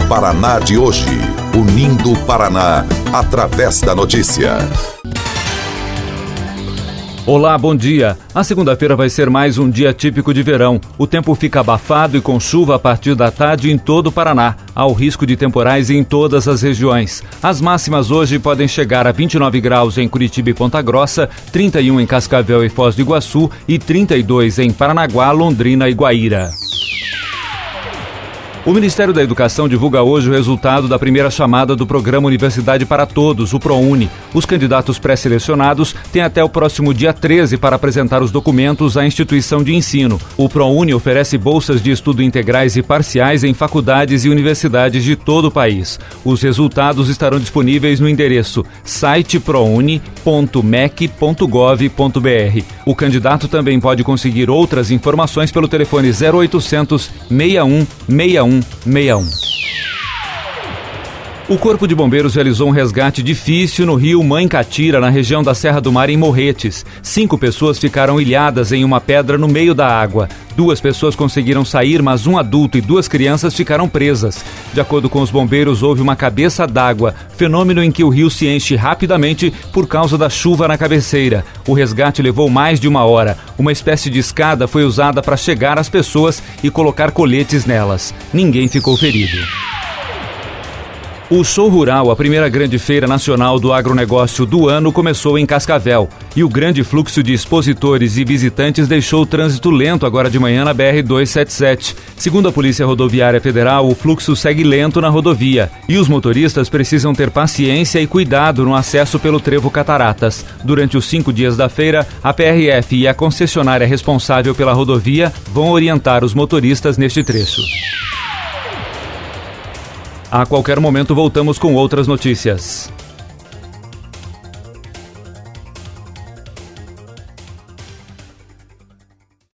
Paraná de hoje, unindo o Paraná através da notícia. Olá, bom dia. A segunda-feira vai ser mais um dia típico de verão. O tempo fica abafado e com chuva a partir da tarde em todo o Paraná. Há o risco de temporais em todas as regiões. As máximas hoje podem chegar a 29 graus em Curitiba e Ponta Grossa, 31 em Cascavel e Foz do Iguaçu e 32 em Paranaguá, Londrina e Guaíra. O Ministério da Educação divulga hoje o resultado da primeira chamada do Programa Universidade para Todos, o ProUni. Os candidatos pré-selecionados têm até o próximo dia 13 para apresentar os documentos à instituição de ensino. O ProUni oferece bolsas de estudo integrais e parciais em faculdades e universidades de todo o país. Os resultados estarão disponíveis no endereço siteprouni.mec.gov.br. O candidato também pode conseguir outras informações pelo telefone 0800 61 61 61. O Corpo de Bombeiros realizou um resgate difícil no rio Mãe Catira, na região da Serra do Mar, em Morretes. 5 pessoas ficaram ilhadas em uma pedra no meio da água. 2 pessoas conseguiram sair, mas um adulto e 2 crianças ficaram presas. De acordo com os bombeiros, houve uma cabeça d'água, fenômeno em que o rio se enche rapidamente por causa da chuva na cabeceira. O resgate levou mais de 1 hora. Uma espécie de escada foi usada para chegar às pessoas e colocar coletes nelas. Ninguém ficou ferido. O Show Rural, a primeira grande feira nacional do agronegócio do ano, começou em Cascavel. E o grande fluxo de expositores e visitantes deixou o trânsito lento agora de manhã na BR-277. Segundo a Polícia Rodoviária Federal, o fluxo segue lento na rodovia. E os motoristas precisam ter paciência e cuidado no acesso pelo Trevo Cataratas. Durante os 5 dias da feira, a PRF e a concessionária responsável pela rodovia vão orientar os motoristas neste trecho. A qualquer momento voltamos com outras notícias.